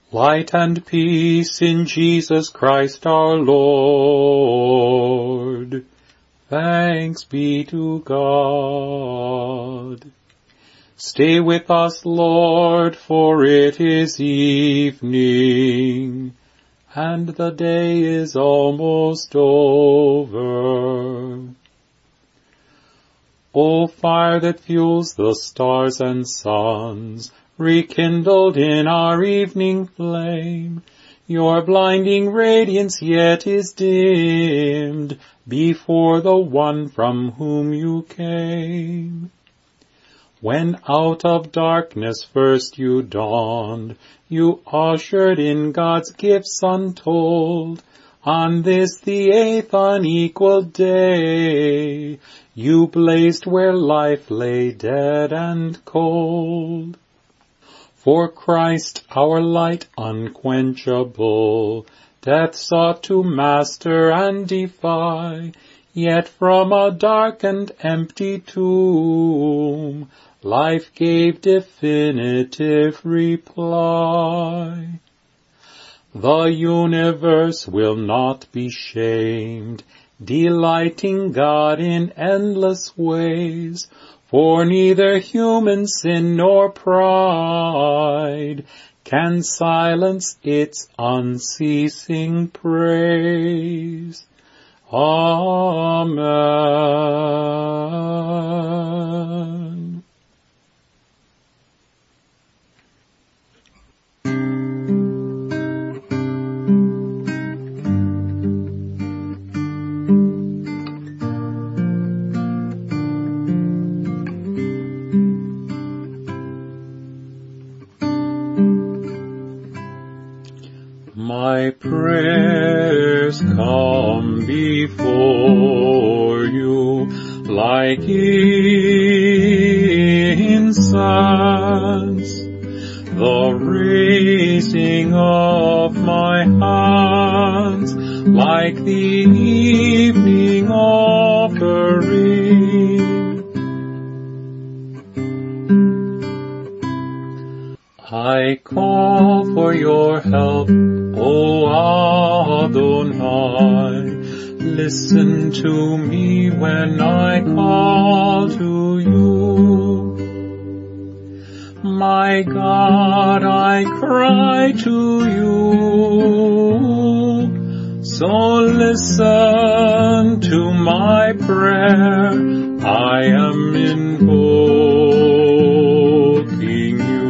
Light and peace in Jesus Christ our Lord. Thanks be to God. Stay with us, Lord, for it is evening, and the day is almost over. O fire that fuels the stars and suns, rekindled in our evening flame, your blinding radiance yet is dimmed before the one from whom you came. When out of darkness first you dawned, you ushered in God's gifts untold. On this the 8th unequaled day, you blazed where life lay dead and cold. For Christ, our light unquenchable, death sought to master and defy, yet from a dark and empty tomb, life gave definitive reply. The universe will not be shamed, delighting God in endless ways, for neither human sin nor pride can silence its unceasing praise. Amen. My prayers come before you like incense, the raising of my hands like the evening offering. I call for your help, O Adonai, listen to me when I call to you. My God, I cry to you, so listen to my prayer. I am invoking you.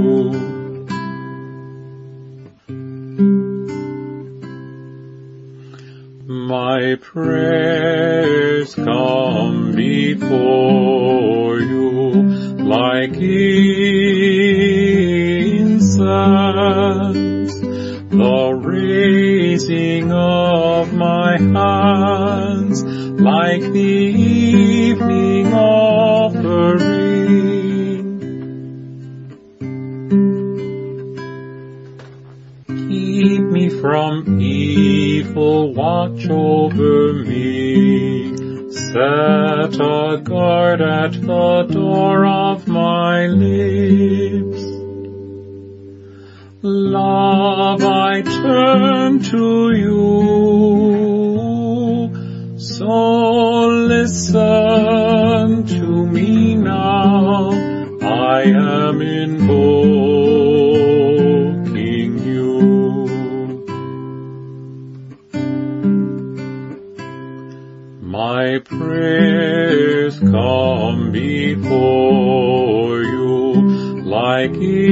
My prayers come before you like incense, the raising of my hands like the evening offering. Keep me from evil, watch over me, set a guard at the door of my lips. Love, I turn to you, so listen to me now. I am invoking you. My prayers come before you like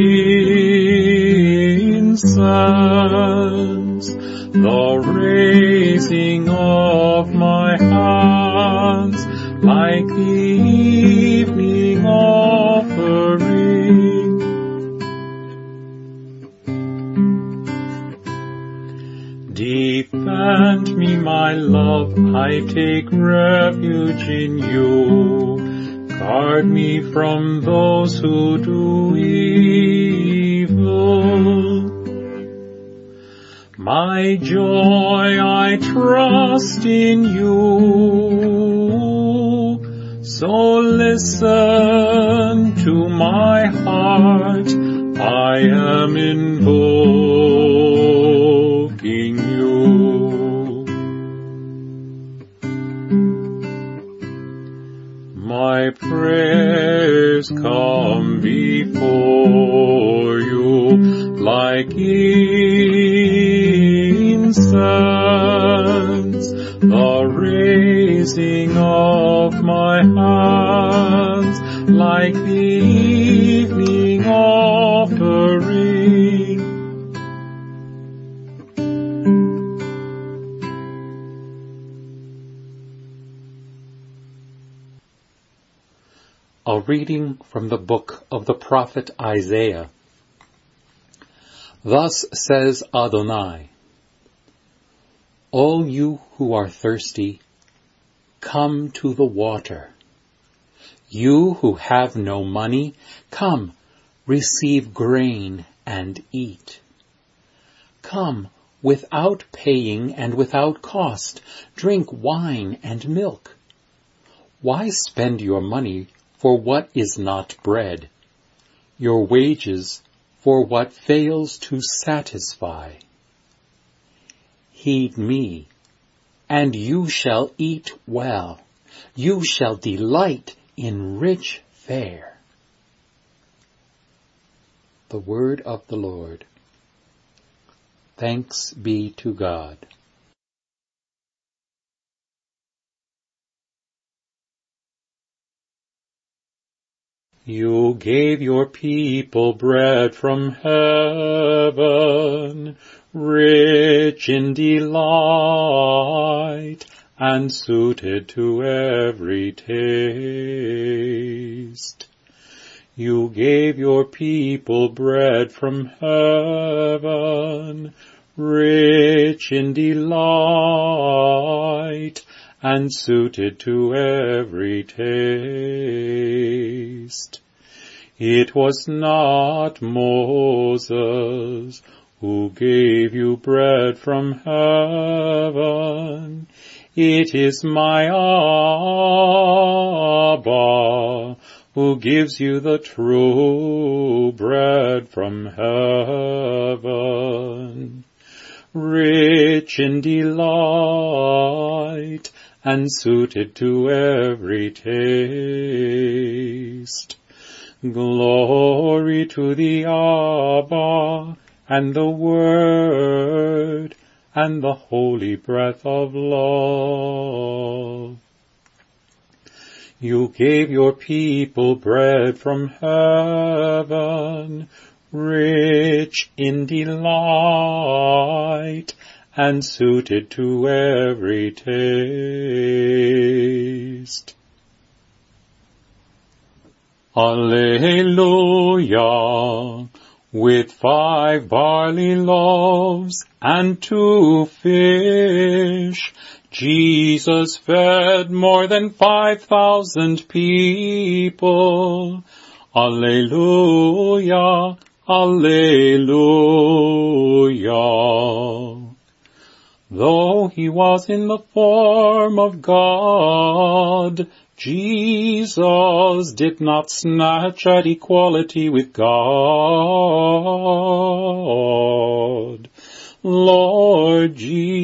incense, the raising of my hands like the evening offering. Defend me, my love, I take refuge in you. Guard me from those who do evil. My joy, I trust in you. So listen to my heart. I am invoking you. My prayers come before you like incense, the raising of my hands like the evening offering. A reading from the book of the prophet Isaiah. Thus says Adonai, all you who are thirsty, come to the water. You who have no money, come, receive grain and eat. Come, without paying and without cost, drink wine and milk. Why spend your money for what is not bread, your wages for what fails to satisfy? Heed me, and you shall eat well. You shall delight in rich fare. The word of the Lord. Thanks be to God. You gave your people bread from heaven, rich in delight, and suited to every taste. You gave your people bread from heaven, rich in delight, and suited to every taste. It was not Moses who gave you bread from heaven. It is my Abba who gives you the true bread from heaven, rich in delight and suited to every taste. Glory to the Abba and the Word and the holy breath of love. You gave your people bread from heaven, rich in delight and suited to every taste. Alleluia! With 5 barley loaves and 2 fish, Jesus fed more than 5,000 people. Alleluia! Alleluia! Though he was in the form of God, Jesus did not snatch at equality with God. Lord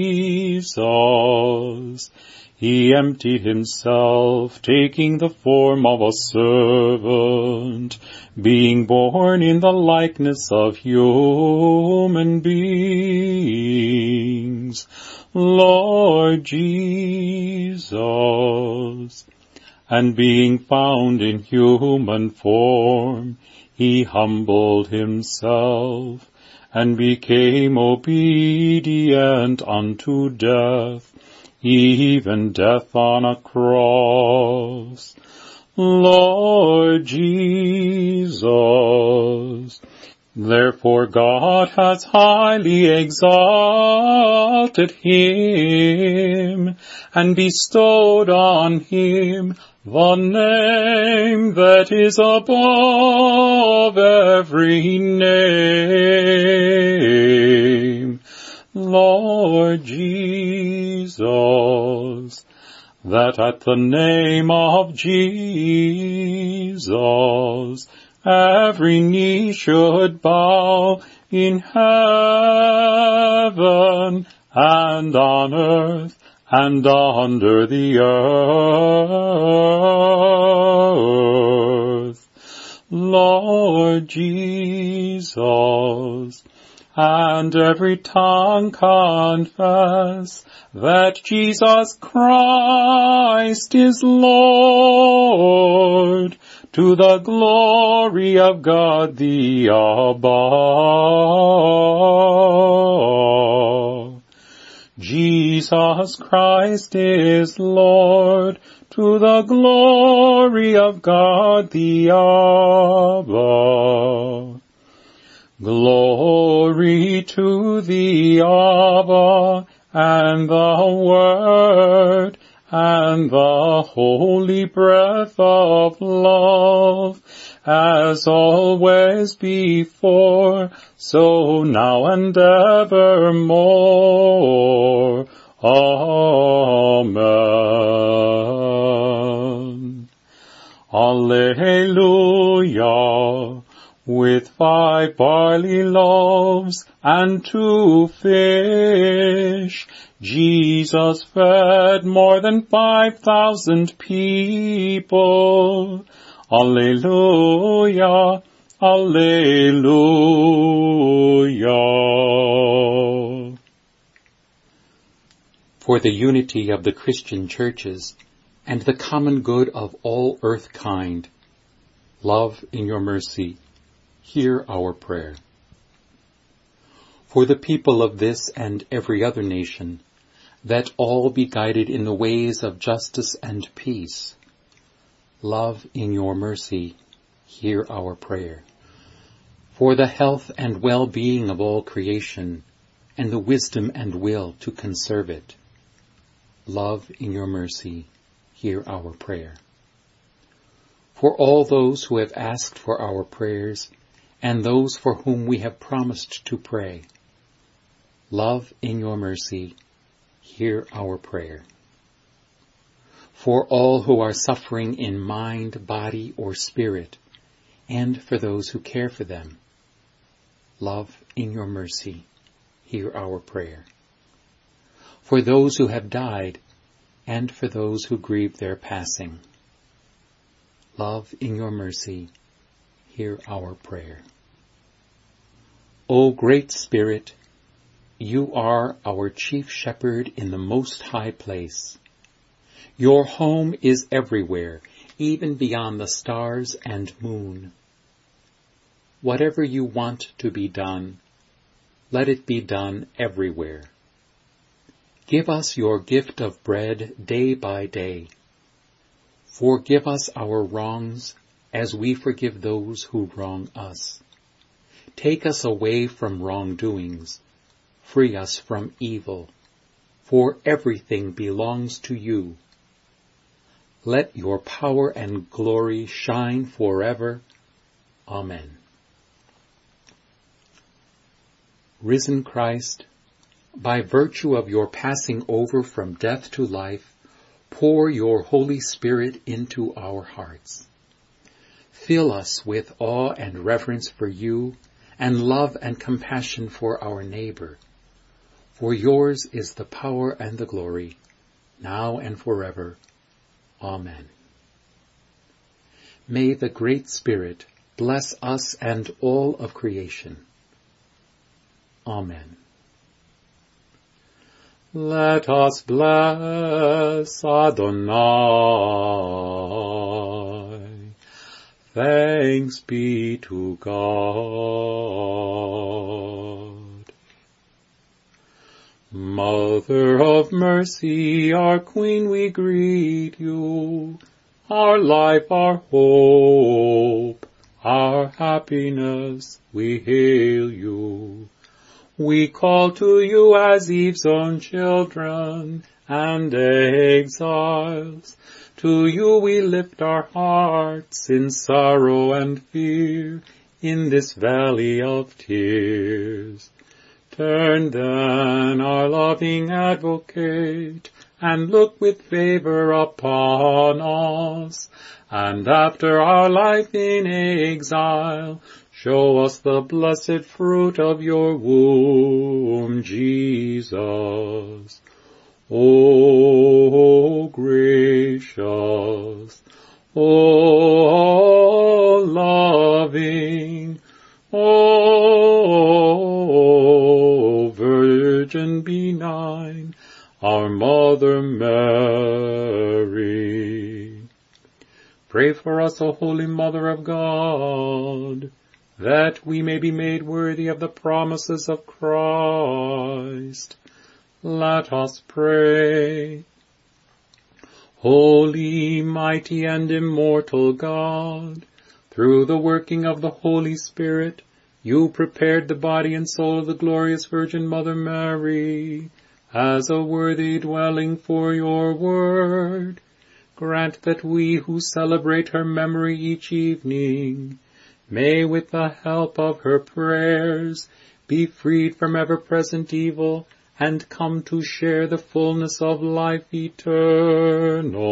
Jesus, he emptied himself, taking the form of a servant, being born in the likeness of human beings. Lord Jesus, and being found in human form, he humbled himself and became obedient unto death, even death on a cross. Lord Jesus, therefore God has highly exalted him and bestowed on him the name that is above every name. Lord Jesus, that at the name of Jesus every knee should bow in heaven and on earth and under the earth. Lord Jesus, and every tongue confess that Jesus Christ is Lord, to the glory of God the Abba. Jesus Christ is Lord, to the glory of God the Abba. Glory to the Abba, and the Word, and the holy breath of love, as always before, so now and evermore. Amen. Alleluia. With 5 barley loaves and 2 fish, Jesus fed more than 5,000 people. Alleluia, alleluia. For the unity of the Christian churches and the common good of all earth kind, love in your mercy, hear our prayer. For the people of this and every other nation, that all be guided in the ways of justice and peace, love in your mercy, hear our prayer. For the health and well-being of all creation, and the wisdom and will to conserve it, love in your mercy, hear our prayer. For all those who have asked for our prayers, and those for whom we have promised to pray, love in your mercy, hear our prayer. For all who are suffering in mind, body, or spirit, and for those who care for them, love in your mercy, hear our prayer. For those who have died, and for those who grieve their passing, love in your mercy, hear our prayer. O great Spirit, you are our chief shepherd in the most high place. Your home is everywhere, even beyond the stars and moon. Whatever you want to be done, let it be done everywhere. Give us your gift of bread day by day. Forgive us our wrongs as we forgive those who wrong us. Take us away from wrongdoings. Free us from evil, for everything belongs to you. Let your power and glory shine forever. Amen. Risen Christ, by virtue of your passing over from death to life, pour your Holy Spirit into our hearts. Fill us with awe and reverence for you, and love and compassion for our neighbor. For yours is the power and the glory, now and forever. Amen. May the great Spirit bless us and all of creation. Amen. Let us bless Adonai. Thanks be to God. Mother of mercy, our Queen, we greet you. Our life, our hope, our happiness, we hail you. We call to you as Eve's own children and exiles. To you we lift our hearts in sorrow and fear in this valley of tears. Turn then, our loving advocate, and look with favor upon us. And after our life in exile, show us the blessed fruit of your womb, Jesus. O gracious, O loving, O Virgin benign, our Mother Mary. Pray for us, O Holy Mother of God, that we may be made worthy of the promises of Christ. Let us pray. Holy, mighty, and immortal God, through the working of the Holy Spirit, you prepared the body and soul of the glorious Virgin Mother Mary as a worthy dwelling for your word. Grant that we who celebrate her memory each evening may, with the help of her prayers, be freed from ever-present evil and come to share the fullness of life eternal.